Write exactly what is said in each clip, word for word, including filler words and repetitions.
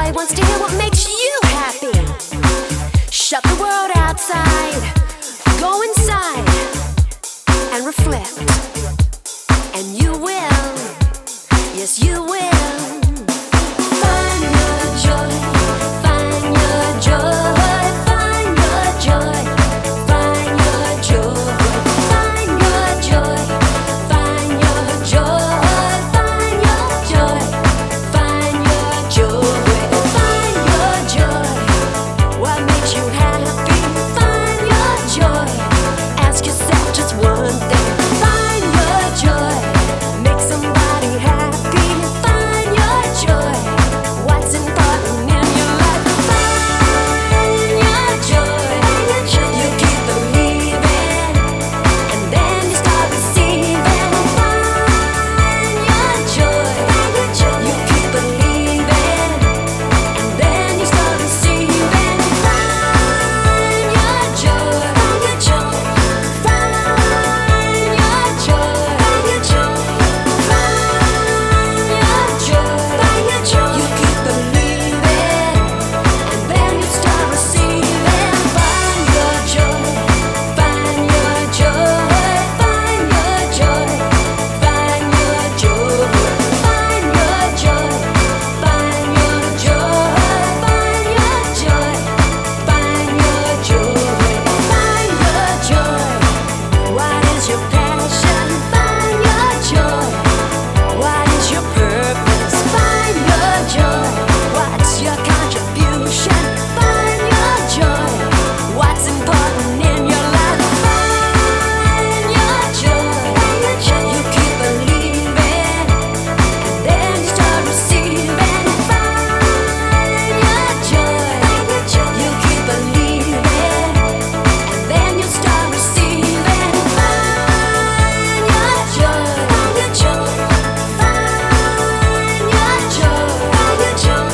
wants to hear what makes you happy. Shut the world outside, go inside and reflect. And you will, yes you will. Find your joy, find your joy, find your joy, find your joy, find your joy, find your joy, find your joy, find your joy, find your joy. What makes you happy? Find your joy. Ask yourself just one thing. Find your joy. Make somebody happy. Find your joy. What's important in your life? Find your joy. You keep believing, and then you start receiving. Find your joy. You keep believing, and then you start receiving. Find your joy. Find your joy. Find your joy. Find your joy. Find your joy. Find your joy. You keep believing, and then you start receiving. Find your joy. Find your joy. Find your joy. Find your joy. Find your joy. Find your joy. Find your joy. Find your joy. Find your joy. What is your passion? Find your joy. What is your purpose? Find your joy. What's your contribution? Find your joy. What's important in your life? Find your joy. You keep believing, and then you start receiving. Find your joy. You keep believing, and then you start receiving. Find your joy. Find your joy. Find your joy. Find your joy.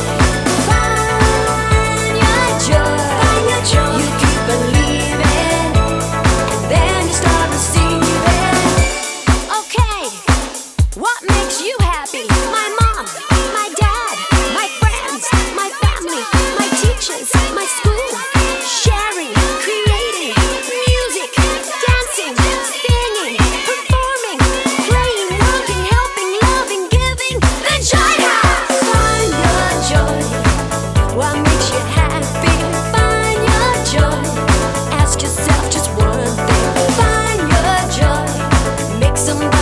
Find your joy. Find your joy. You keep believing, and then you start receiving. Okay, what makes you happy? My mom, my dad, my friends, my family, my teachers, my school. Sharing, creating, music, dancing, singing, performing, playing, working, helping, loving, giving. The Joy House. Find your joy. What makes you happy? Find your joy. Ask yourself just one thing. Find your joy. Make somebody